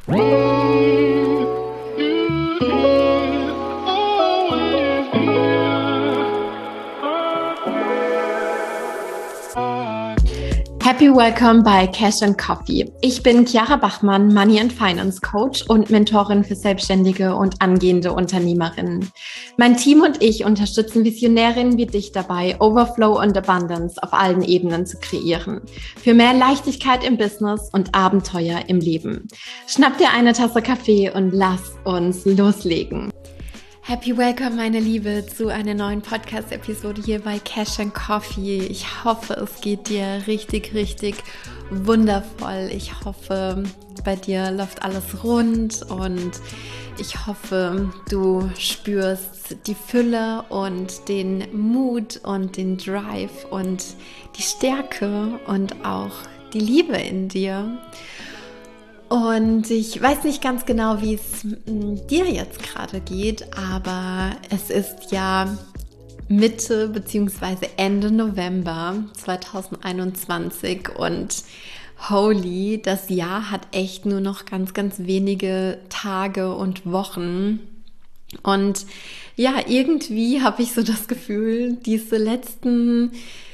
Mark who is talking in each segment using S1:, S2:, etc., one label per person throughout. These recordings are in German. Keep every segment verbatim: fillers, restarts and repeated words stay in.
S1: Happy Welcome bei Cash and Coffee. Ich bin Chiara Bachmann, Money and Finance Coach und Mentorin für selbstständige und angehende Unternehmerinnen. Mein Team und ich unterstützen Visionärinnen wie dich dabei, Overflow und Abundance auf allen Ebenen zu kreieren. Für mehr Leichtigkeit im Business und Abenteuer im Leben. Schnapp dir eine Tasse Kaffee und lass uns loslegen. Happy Welcome, meine Liebe, zu einer neuen Podcast-Episode hier bei Cash and Coffee. Ich hoffe, es geht dir richtig, richtig wundervoll. Ich hoffe, bei dir läuft alles rund und ich hoffe, du spürst die Fülle und den Mut und den Drive und die Stärke und auch die Liebe in dir. Und ich weiß nicht ganz genau, wie es dir jetzt gerade geht, aber es ist ja Mitte bzw. Ende November zwanzig einundzwanzig und holy, das Jahr hat echt nur noch ganz, ganz wenige Tage und Wochen. Und ja, irgendwie habe ich so das Gefühl, diese letzten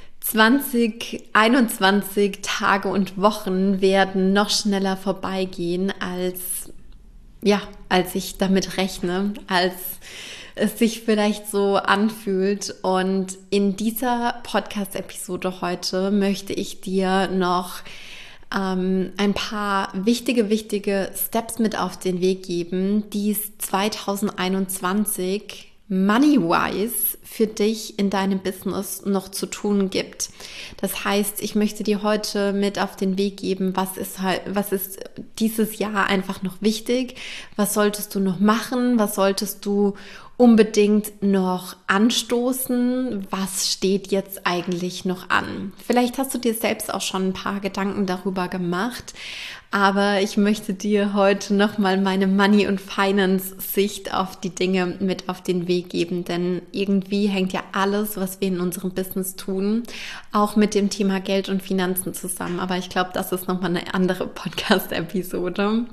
S1: zwanzig einundzwanzig Tage und Wochen werden noch schneller vorbeigehen, als, ja, als ich damit rechne, als es sich vielleicht so anfühlt. Und in dieser Podcast-Episode heute möchte ich dir noch ähm, ein paar wichtige, wichtige Steps mit auf den Weg geben, die es zwanzig einundzwanzig money-wise für dich in deinem Business noch zu tun gibt. Das heißt, ich möchte dir heute mit auf den Weg geben, was ist halt, was ist dieses Jahr einfach noch wichtig, was solltest du noch machen, was solltest du unbedingt noch anstoßen, was steht jetzt eigentlich noch an. Vielleicht hast du dir selbst auch schon ein paar Gedanken darüber gemacht, aber ich möchte dir heute nochmal meine Money- und Finance-Sicht auf die Dinge mit auf den Weg geben, denn irgendwie hängt ja alles, was wir in unserem Business tun, auch mit dem Thema Geld und Finanzen zusammen. Aber ich glaube, das ist nochmal eine andere Podcast-Episode.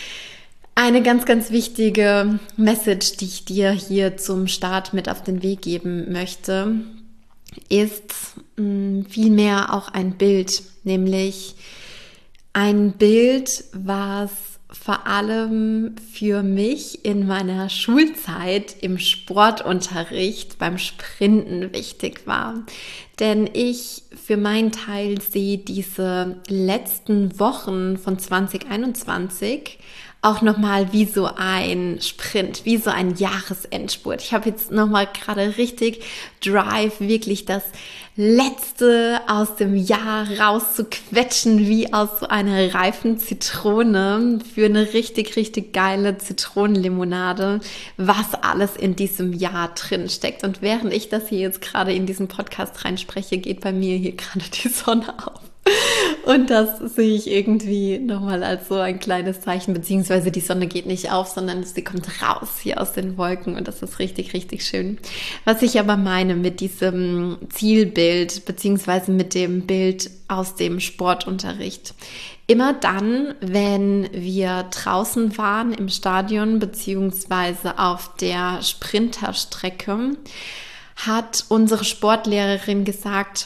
S1: Eine ganz, ganz wichtige Message, die ich dir hier zum Start mit auf den Weg geben möchte, ist mh, vielmehr auch ein Bild, nämlich ein Bild, was vor allem für mich in meiner Schulzeit im Sportunterricht beim Sprinten wichtig war. Denn ich für meinen Teil sehe diese letzten Wochen von zwanzig einundzwanzig auch nochmal wie so ein Sprint, wie so ein Jahresendspurt. Ich habe jetzt nochmal gerade richtig Drive, wirklich das Letzte aus dem Jahr rauszuquetschen, wie aus so einer reifen Zitrone für eine richtig, richtig geile Zitronenlimonade, was alles in diesem Jahr drin steckt. Und während ich das hier jetzt gerade in diesen Podcast reinspreche, geht bei mir hier gerade die Sonne auf. Und das sehe ich irgendwie nochmal als so ein kleines Zeichen, beziehungsweise die Sonne geht nicht auf, sondern sie kommt raus hier aus den Wolken und das ist richtig, richtig schön. Was ich aber meine mit diesem Zielbild, beziehungsweise mit dem Bild aus dem Sportunterricht. Immer dann, wenn wir draußen waren im Stadion, beziehungsweise auf der Sprinterstrecke, hat unsere Sportlehrerin gesagt,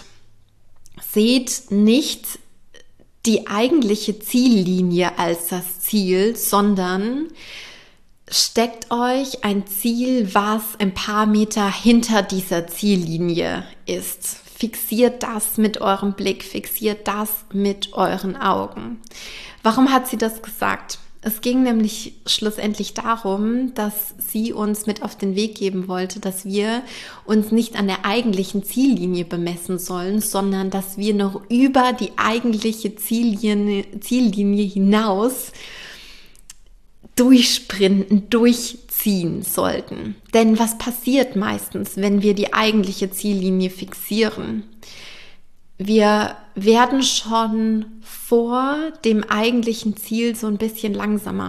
S1: seht nicht die eigentliche Ziellinie als das Ziel, sondern steckt euch ein Ziel, was ein paar Meter hinter dieser Ziellinie ist. Fixiert das mit eurem Blick, fixiert das mit euren Augen. Warum hat sie das gesagt? Es ging nämlich schlussendlich darum, dass sie uns mit auf den Weg geben wollte, dass wir uns nicht an der eigentlichen Ziellinie bemessen sollen, sondern dass wir noch über die eigentliche Ziellinie, Ziellinie hinaus durchsprinten, durchziehen sollten. Denn was passiert meistens, wenn wir die eigentliche Ziellinie fixieren? Wir werden schon vor dem eigentlichen Ziel so ein bisschen langsamer.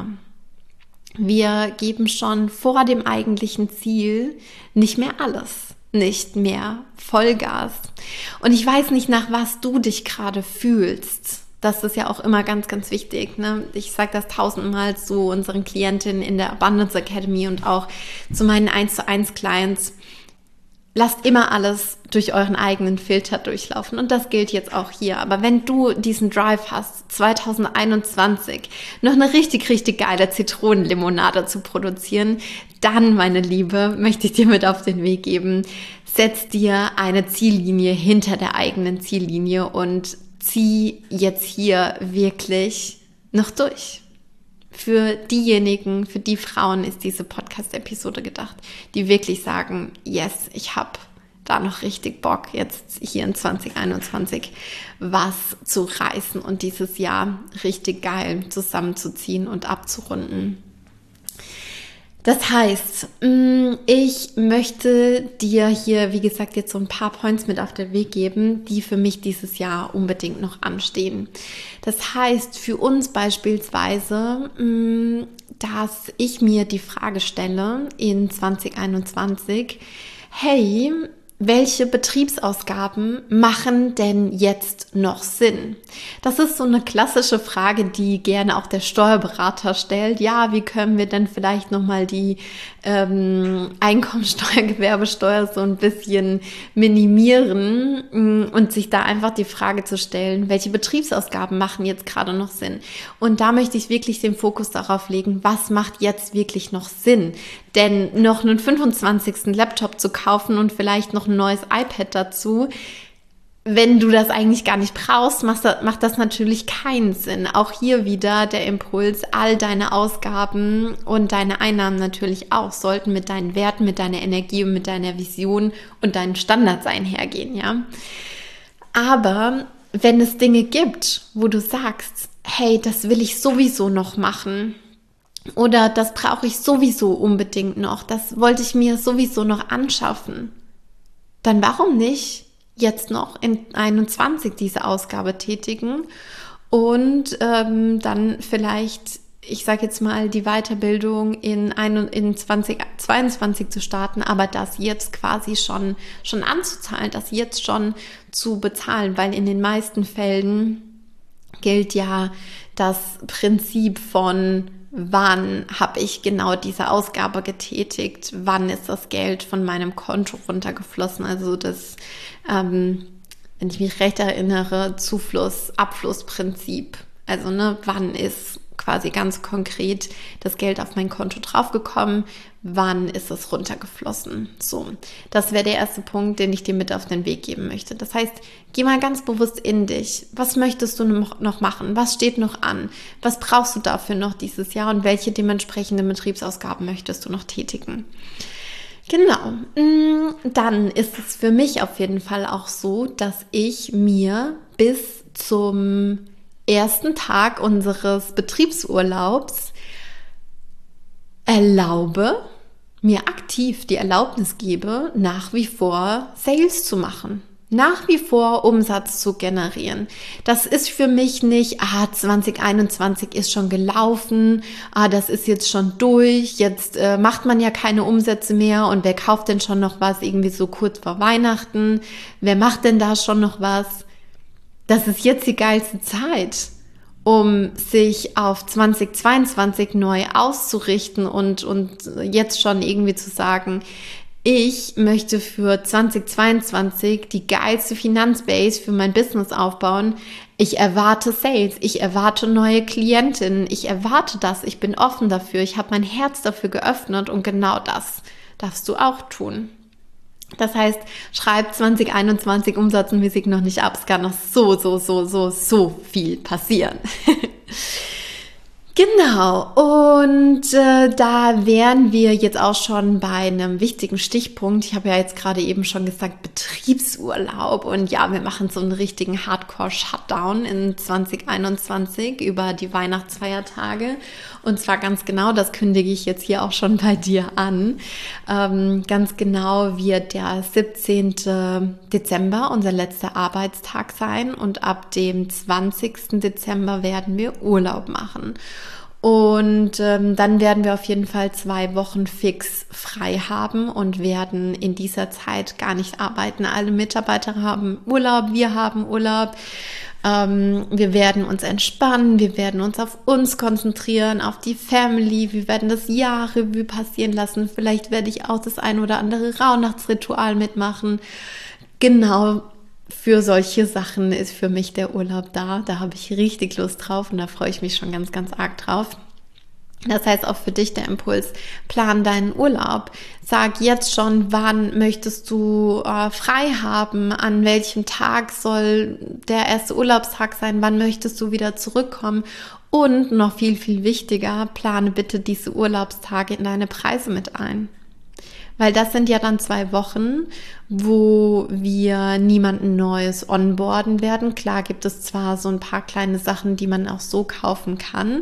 S1: Wir geben schon vor dem eigentlichen Ziel nicht mehr alles, nicht mehr Vollgas. Und ich weiß nicht, nach was du dich gerade fühlst. Das ist ja auch immer ganz, ganz wichtig. Ne? Ich sage das tausendmal zu unseren Klientinnen in der Abundance Academy und auch zu meinen eins zu eins Clients. Lasst immer alles durch euren eigenen Filter durchlaufen. Und das gilt jetzt auch hier. Aber wenn du diesen Drive hast, zwanzig einundzwanzig noch eine richtig, richtig geile Zitronenlimonade zu produzieren, dann, meine Liebe, möchte ich dir mit auf den Weg geben. Setz dir eine Ziellinie hinter der eigenen Ziellinie und zieh jetzt hier wirklich noch durch. Für diejenigen, für die Frauen ist diese Podcast-Episode gedacht, die wirklich sagen, yes, ich habe da noch richtig Bock, jetzt hier in zwanzig einundzwanzig was zu reißen und dieses Jahr richtig geil zusammenzuziehen und abzurunden. Das heißt, ich möchte dir hier, wie gesagt, jetzt so ein paar Points mit auf den Weg geben, die für mich dieses Jahr unbedingt noch anstehen. Das heißt, für uns beispielsweise, dass ich mir die Frage stelle in zwanzig einundzwanzig, hey, welche Betriebsausgaben machen denn jetzt noch Sinn? Das ist so eine klassische Frage, die gerne auch der Steuerberater stellt. Ja, wie können wir denn vielleicht nochmal die ähm, Einkommensteuer, Gewerbesteuer so ein bisschen minimieren und sich da einfach die Frage zu stellen, welche Betriebsausgaben machen jetzt gerade noch Sinn? Und da möchte ich wirklich den Fokus darauf legen, was macht jetzt wirklich noch Sinn? Denn noch einen fünfundzwanzigsten Laptop zu kaufen und vielleicht noch ein neues iPad dazu, wenn du das eigentlich gar nicht brauchst, macht das, macht das natürlich keinen Sinn. Auch hier wieder der Impuls, all deine Ausgaben und deine Einnahmen natürlich auch sollten mit deinen Werten, mit deiner Energie und mit deiner Vision und deinen Standards einhergehen, ja. Aber wenn es Dinge gibt, wo du sagst, hey, das will ich sowieso noch machen, oder das brauche ich sowieso unbedingt noch, das wollte ich mir sowieso noch anschaffen, dann warum nicht jetzt noch in einundzwanzig diese Ausgabe tätigen und ähm, dann vielleicht, ich sage jetzt mal, die Weiterbildung in, ein, in zwanzig zweiundzwanzig zu starten, aber das jetzt quasi schon, schon anzuzahlen, das jetzt schon zu bezahlen, weil in den meisten Fällen gilt ja das Prinzip von wann habe ich genau diese Ausgabe getätigt, wann ist das Geld von meinem Konto runtergeflossen, also das, ähm, wenn ich mich recht erinnere, Zufluss-, Abflussprinzip, also ne, wann ist quasi ganz konkret das Geld auf mein Konto draufgekommen, wann ist es runtergeflossen. So, das wäre der erste Punkt, den ich dir mit auf den Weg geben möchte. Das heißt, geh mal ganz bewusst in dich. Was möchtest du noch machen? Was steht noch an? Was brauchst du dafür noch dieses Jahr und welche dementsprechenden Betriebsausgaben möchtest du noch tätigen? Genau, dann ist es für mich auf jeden Fall auch so, dass ich mir bis zum ersten Tag unseres Betriebsurlaubs erlaube, mir aktiv die Erlaubnis gebe, nach wie vor Sales zu machen, nach wie vor Umsatz zu generieren. Das ist für mich nicht, ah, zwanzig einundzwanzig ist schon gelaufen, ah, das ist jetzt schon durch, jetzt äh, macht man ja keine Umsätze mehr und wer kauft denn schon noch was irgendwie so kurz vor Weihnachten? Wer macht denn da schon noch was? Das ist jetzt die geilste Zeit, um sich auf zwanzig zweiundzwanzig neu auszurichten und, und jetzt schon irgendwie zu sagen, ich möchte für zwanzig zweiundzwanzig die geilste Finanzbase für mein Business aufbauen. Ich erwarte Sales, ich erwarte neue Klientinnen, ich erwarte das, ich bin offen dafür, ich habe mein Herz dafür geöffnet und genau das darfst du auch tun. Das heißt, schreib zwanzig einundzwanzig umsatzmäßig noch nicht ab. Es kann noch so, so, so, so, so viel passieren. Genau, und äh, da wären wir jetzt auch schon bei einem wichtigen Stichpunkt. Ich habe ja jetzt gerade eben schon gesagt, Betriebsurlaub. Und ja, wir machen so einen richtigen Hardcore-Shutdown in zwanzig einundzwanzig über die Weihnachtsfeiertage. Und zwar ganz genau, das kündige ich jetzt hier auch schon bei dir an. Ähm, ganz genau wird der siebzehnten Dezember unser letzter Arbeitstag sein. Und ab dem zwanzigsten Dezember werden wir Urlaub machen. Und ähm, dann werden wir auf jeden Fall zwei Wochen fix frei haben und werden in dieser Zeit gar nicht arbeiten. Alle Mitarbeiter haben Urlaub, wir haben Urlaub. Ähm, wir werden uns entspannen, wir werden uns auf uns konzentrieren, auf die Family, wir werden das Jahr Revue passieren lassen. Vielleicht werde ich auch das ein oder andere Rauhnachtsritual mitmachen. Genau. Für solche Sachen ist für mich der Urlaub da. Da habe ich richtig Lust drauf und da freue ich mich schon ganz, ganz arg drauf. Das heißt auch für dich der Impuls, plan deinen Urlaub. Sag jetzt schon, wann möchtest du äh, frei haben, an welchem Tag soll der erste Urlaubstag sein, wann möchtest du wieder zurückkommen und noch viel, viel wichtiger, plane bitte diese Urlaubstage in deine Preise mit ein. Weil das sind ja dann zwei Wochen, wo wir niemanden Neues onboarden werden. Klar gibt es zwar so ein paar kleine Sachen, die man auch so kaufen kann,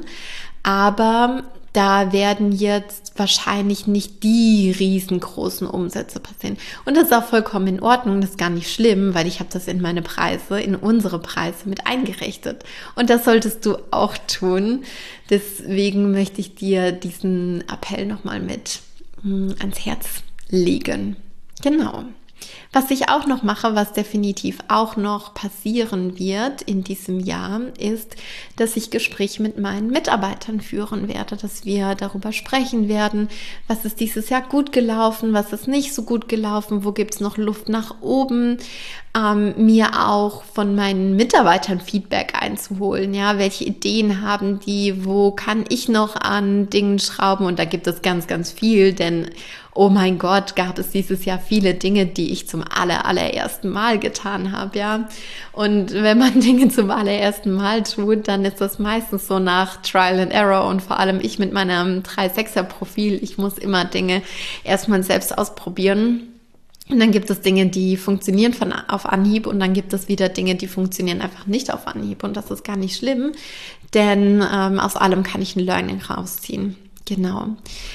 S1: aber da werden jetzt wahrscheinlich nicht die riesengroßen Umsätze passieren. Und das ist auch vollkommen in Ordnung, das ist gar nicht schlimm, weil ich habe das in meine Preise, in unsere Preise mit eingerechnet. Und das solltest du auch tun. Deswegen möchte ich dir diesen Appell nochmal mit ans Herz legen. Genau. Was ich auch noch mache, was definitiv auch noch passieren wird in diesem Jahr, ist, dass ich Gespräche mit meinen Mitarbeitern führen werde, dass wir darüber sprechen werden, was ist dieses Jahr gut gelaufen, was ist nicht so gut gelaufen, wo gibt es noch Luft nach oben, ähm, mir auch von meinen Mitarbeitern Feedback einzuholen, ja, welche Ideen haben die, wo kann ich noch an Dingen schrauben, und da gibt es ganz, ganz viel, denn oh mein Gott, gab es dieses Jahr viele Dinge, die ich zum aller, allerersten Mal getan habe, ja. Und wenn man Dinge zum allerersten Mal tut, dann ist das meistens so nach Trial and Error, und vor allem ich mit meinem drei sechser Profil, ich muss immer Dinge erstmal selbst ausprobieren. Und dann gibt es Dinge, die funktionieren von auf Anhieb, und dann gibt es wieder Dinge, die funktionieren einfach nicht auf Anhieb, und das ist gar nicht schlimm, denn ähm, aus allem kann ich ein Learning rausziehen. Genau.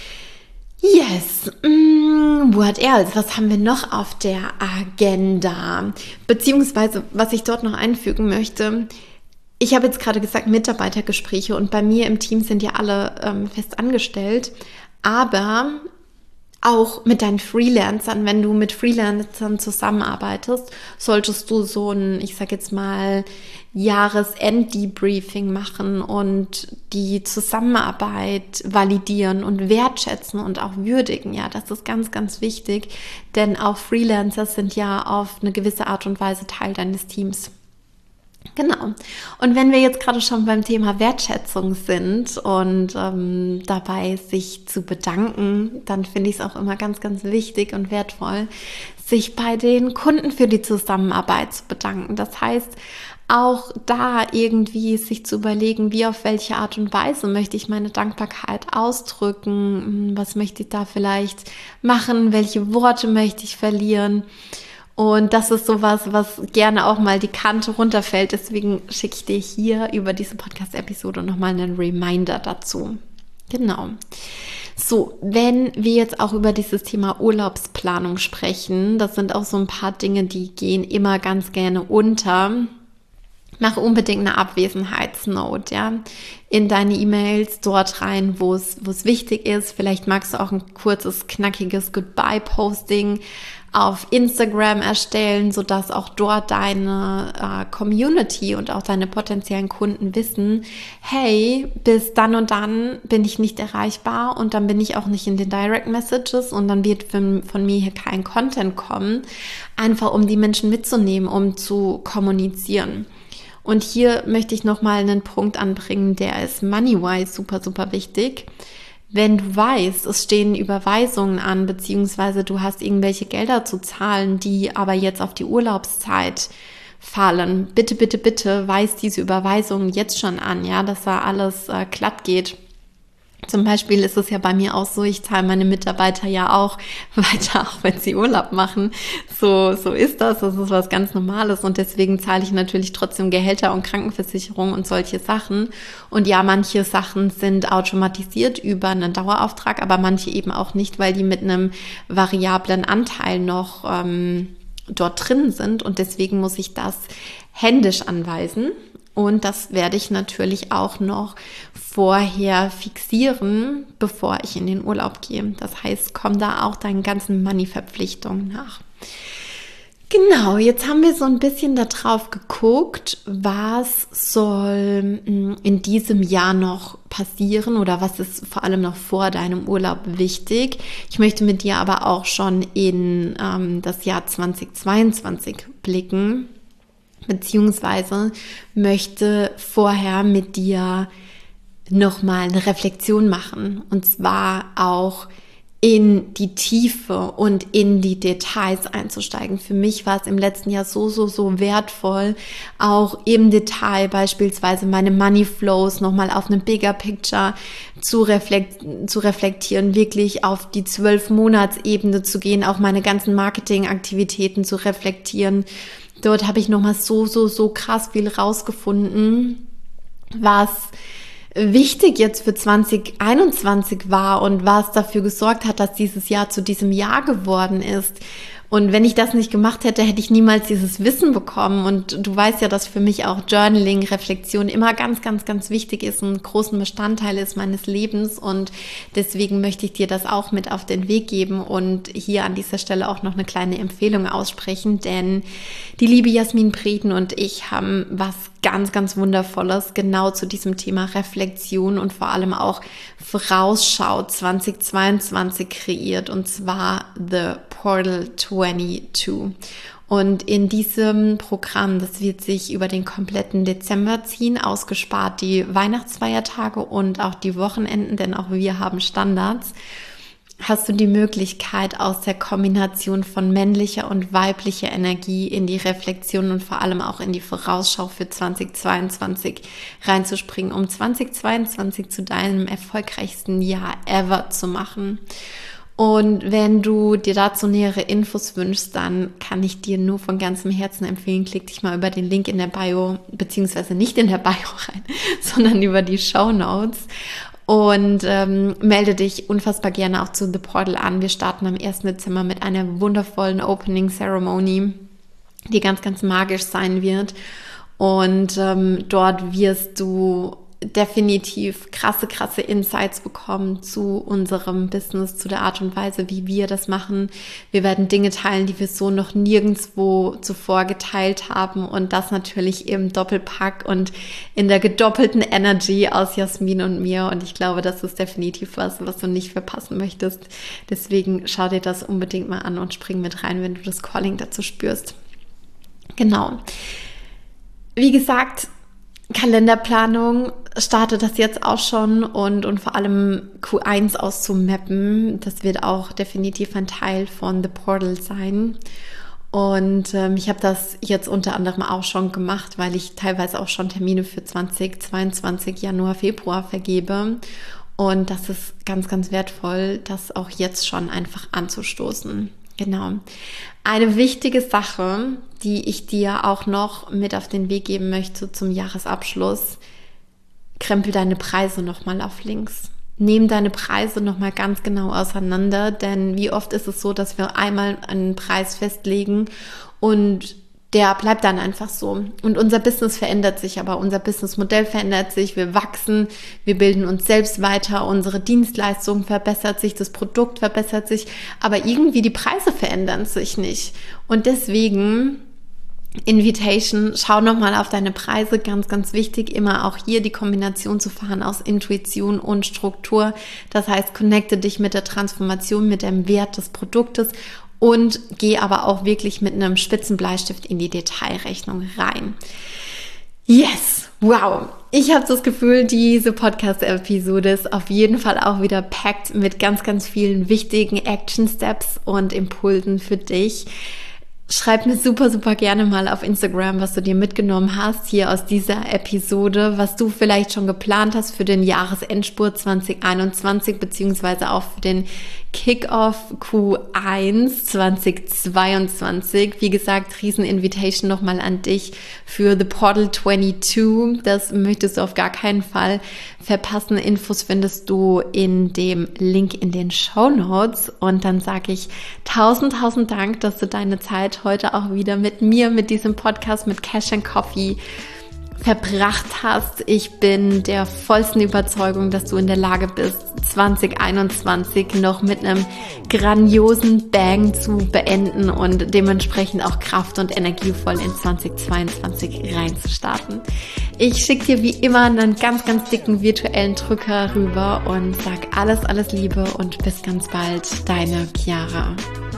S1: Yes, mm, what else? Was haben wir noch auf der Agenda? Beziehungsweise, was ich dort noch einfügen möchte, ich habe jetzt gerade gesagt Mitarbeitergespräche, und bei mir im Team sind ja alle ähm, fest angestellt, aber auch mit deinen Freelancern, wenn du mit Freelancern zusammenarbeitest, solltest du so ein, ich sag jetzt mal, Jahresend-Debriefing machen und die Zusammenarbeit validieren und wertschätzen und auch würdigen. Ja, das ist ganz, ganz wichtig, denn auch Freelancer sind ja auf eine gewisse Art und Weise Teil deines Teams. Genau. Und wenn wir jetzt gerade schon beim Thema Wertschätzung sind und ähm, dabei sich zu bedanken, dann finde ich es auch immer ganz, ganz wichtig und wertvoll, sich bei den Kunden für die Zusammenarbeit zu bedanken. Das heißt, auch da irgendwie sich zu überlegen, wie, auf welche Art und Weise möchte ich meine Dankbarkeit ausdrücken, was möchte ich da vielleicht machen, welche Worte möchte ich verlieren. Und das ist sowas, was gerne auch mal die Kante runterfällt. Deswegen schicke ich dir hier über diese Podcast-Episode nochmal einen Reminder dazu. Genau. So, wenn wir jetzt auch über dieses Thema Urlaubsplanung sprechen, das sind auch so ein paar Dinge, die gehen immer ganz gerne unter. Mach unbedingt eine Abwesenheitsnote, ja, in deine E-Mails dort rein, wo es, wo es wichtig ist. Vielleicht magst du auch ein kurzes, knackiges Goodbye-Posting auf Instagram erstellen, sodass auch dort deine äh, Community und auch deine potenziellen Kunden wissen, hey, bis dann und dann bin ich nicht erreichbar, und dann bin ich auch nicht in den Direct Messages, und dann wird von, von mir hier kein Content kommen, einfach um die Menschen mitzunehmen, um zu kommunizieren. Und hier möchte ich nochmal einen Punkt anbringen, der ist money-wise super, super wichtig. Wenn du weißt, es stehen Überweisungen an, beziehungsweise du hast irgendwelche Gelder zu zahlen, die aber jetzt auf die Urlaubszeit fallen, bitte, bitte, bitte weis diese Überweisungen jetzt schon an, ja, dass da alles äh, glatt geht. Zum Beispiel ist es ja bei mir auch so, ich zahle meine Mitarbeiter ja auch weiter, auch wenn sie Urlaub machen. So, so ist das, das ist was ganz Normales, und deswegen zahle ich natürlich trotzdem Gehälter und Krankenversicherung und solche Sachen. Und ja, manche Sachen sind automatisiert über einen Dauerauftrag, aber manche eben auch nicht, weil die mit einem variablen Anteil noch ähm, dort drin sind, und deswegen muss ich das händisch anweisen. Und das werde ich natürlich auch noch vorher fixieren, bevor ich in den Urlaub gehe. Das heißt, komm da auch deinen ganzen Money-Verpflichtungen nach. Genau, jetzt haben wir so ein bisschen darauf geguckt, was soll in diesem Jahr noch passieren oder was ist vor allem noch vor deinem Urlaub wichtig. Ich möchte mit dir aber auch schon in ähm, das Jahr zweitausendzweiundzwanzig blicken, beziehungsweise möchte vorher mit dir nochmal eine Reflexion machen, und zwar auch in die Tiefe und in die Details einzusteigen. Für mich war es im letzten Jahr so, so, so wertvoll, auch im Detail beispielsweise meine Money Flows nochmal auf einem Bigger Picture zu, reflekt- zu reflektieren, wirklich auf die zwölf Monatsebene zu gehen, auch meine ganzen Marketingaktivitäten zu reflektieren. Dort habe ich nochmal so, so, so krass viel rausgefunden, was wichtig jetzt für zwanzig einundzwanzig war und was dafür gesorgt hat, dass dieses Jahr zu diesem Jahr geworden ist. Und wenn ich das nicht gemacht hätte, hätte ich niemals dieses Wissen bekommen. Und du weißt ja, dass für mich auch Journaling, Reflexion immer ganz, ganz, ganz wichtig ist, ein großen Bestandteil ist meines Lebens. Und deswegen möchte ich dir das auch mit auf den Weg geben und hier an dieser Stelle auch noch eine kleine Empfehlung aussprechen. Denn die liebe Jasmin Breden und ich haben was ganz, ganz Wundervolles genau zu diesem Thema Reflexion und vor allem auch Vorausschau zweitausendzweiundzwanzig kreiert, und zwar The Portal zweiundzwanzig. Und in diesem Programm, das wird sich über den kompletten Dezember ziehen, ausgespart die Weihnachtsfeiertage und auch die Wochenenden, denn auch wir haben Standards, hast du die Möglichkeit, aus der Kombination von männlicher und weiblicher Energie in die Reflexion und vor allem auch in die Vorausschau für zweitausendzweiundzwanzig reinzuspringen, um zweitausendzweiundzwanzig zu deinem erfolgreichsten Jahr ever zu machen. Und wenn du dir dazu nähere Infos wünschst, dann kann ich dir nur von ganzem Herzen empfehlen, klick dich mal über den Link in der Bio, beziehungsweise nicht in der Bio rein, sondern über die Shownotes. Und ähm, melde dich unfassbar gerne auch zu The Portal an. Wir starten am ersten Dezember mit einer wundervollen Opening Ceremony, die ganz, ganz magisch sein wird. Und ähm, dort wirst du definitiv krasse, krasse Insights bekommen zu unserem Business, zu der Art und Weise, wie wir das machen. Wir werden Dinge teilen, die wir so noch nirgendwo zuvor geteilt haben, und das natürlich im Doppelpack und in der gedoppelten Energy aus Jasmin und mir, und ich glaube, das ist definitiv was, was du nicht verpassen möchtest. Deswegen schau dir das unbedingt mal an und spring mit rein, wenn du das Calling dazu spürst. Genau. Wie gesagt, Kalenderplanung startet das jetzt auch schon, und, und vor allem Q eins auszumappen. Das wird auch definitiv ein Teil von The Portal sein. Und ähm, ich habe das jetzt unter anderem auch schon gemacht, weil ich teilweise auch schon Termine für zweitausendzweiundzwanzig, Januar, Februar vergebe. Und das ist ganz, ganz wertvoll, das auch jetzt schon einfach anzustoßen. Genau. Eine wichtige Sache, die ich dir auch noch mit auf den Weg geben möchte zum Jahresabschluss: krempel deine Preise nochmal auf links. Nimm deine Preise nochmal ganz genau auseinander, denn wie oft ist es so, dass wir einmal einen Preis festlegen und der bleibt dann einfach so. Und unser Business verändert sich, aber unser Businessmodell verändert sich, wir wachsen, wir bilden uns selbst weiter, unsere Dienstleistung verbessert sich, das Produkt verbessert sich, aber irgendwie die Preise verändern sich nicht. Und deswegen Invitation, schau nochmal auf deine Preise, ganz, ganz wichtig, immer auch hier die Kombination zu fahren aus Intuition und Struktur. Das heißt, connecte dich mit der Transformation, mit dem Wert des Produktes und geh aber auch wirklich mit einem spitzen Bleistift in die Detailrechnung rein. Yes, wow. Ich habe das Gefühl, diese Podcast-Episode ist auf jeden Fall auch wieder packed mit ganz, ganz vielen wichtigen Action-Steps und Impulsen für dich. Schreib mir super, super gerne mal auf Instagram, was du dir mitgenommen hast hier aus dieser Episode, was du vielleicht schon geplant hast für den Jahresendspurt zwanzig einundzwanzig, beziehungsweise auch für den Kick-Off Q eins zwanzig zweiundzwanzig. Wie gesagt, riesen Invitation nochmal an dich für The Portal zweiundzwanzig. Das möchtest du auf gar keinen Fall verpassen. Infos findest du in dem Link in den Shownotes. Und dann sage ich tausend, tausend Dank, dass du deine Zeit heute auch wieder mit mir, mit diesem Podcast, mit Cash and Coffee verbracht hast. Ich bin der vollsten Überzeugung, dass du in der Lage bist, zwanzig einundzwanzig noch mit einem grandiosen Bang zu beenden und dementsprechend auch kraft- und energievoll in zwanzig zweiundzwanzig reinzustarten. Ich schicke dir wie immer einen ganz, ganz dicken virtuellen Drücker rüber und sag alles, alles Liebe und bis ganz bald, deine Chiara.